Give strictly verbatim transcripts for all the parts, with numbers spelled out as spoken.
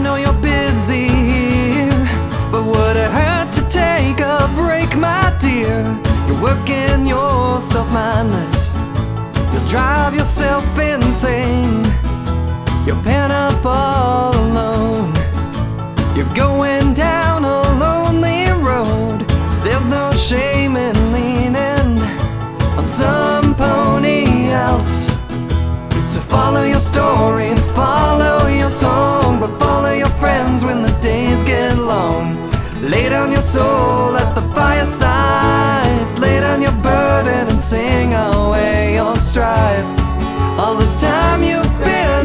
know you're busy, but would it hurt to take a break, my dear? You're working yourself mindless, you'll drive yourself insane. You're pent up all alone, you're going down a lonely road. There's no shame in leaning on some pony else. So follow your story, follow your song, but follow your friends when the days get long. Lay down your soul at the fireside, lay down your burden and sing away your strife. All this time you've been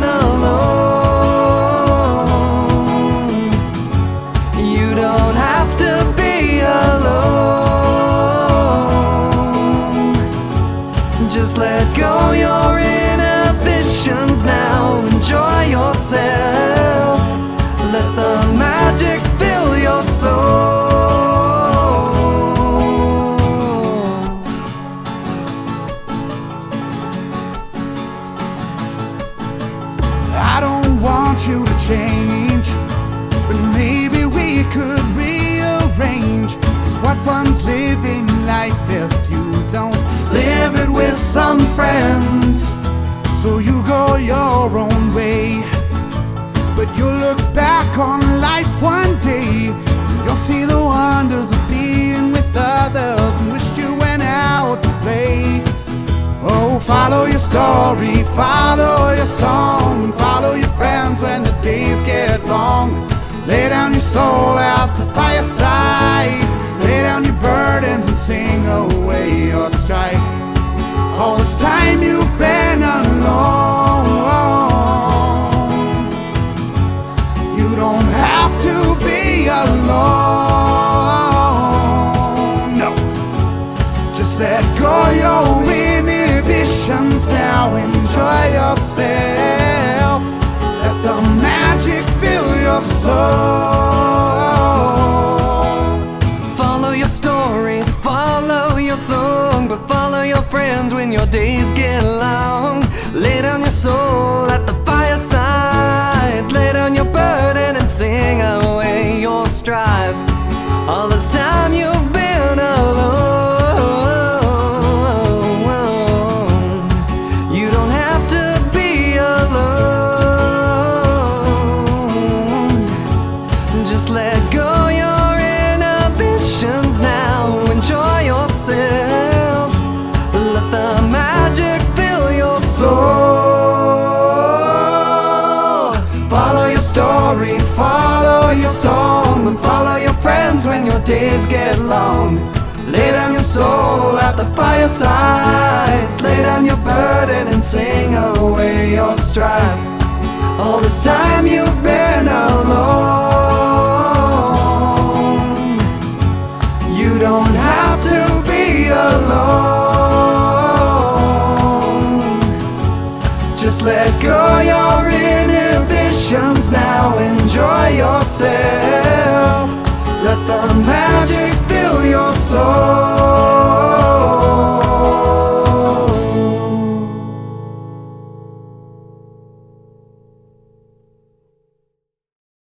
alone, you don't have to be alone. Just let go your inhibitions now, enjoy yourself. Let the magic fill your soul. I don't want you to change, but maybe we could rearrange. 'Cause what fun's living life if you don't live it with some friends? So you go your own way, but you'll look back on life one day, you'll see the wonders of being with others and wish you went out to play. Oh, follow your story, follow your song, follow your friends when the days get long. Lay down your soul at the fireside, lay down your burdens and sing away your strife. All this time you've been alone, you don't have to be alone, no. Just let go your inhibitions now, enjoy yourself. Let the magic fill your soul. Follow your story, follow your song, but follow your friends when your days get long. Lay down your soul at the fireside, lay down your burden and sing away your strife. All this time you've been alone, you don't have to be alone. Just let go your inhibitions now, enjoy yourself. Let the magic fill your soul. Follow your story, follow your song, and follow your friends when your days get long. Lay down your soul at the fireside, lay down your burden and sing away your strife. All this time you've been alone, you don't have to be alone. Just let go your inhibitions now, enjoy yourself.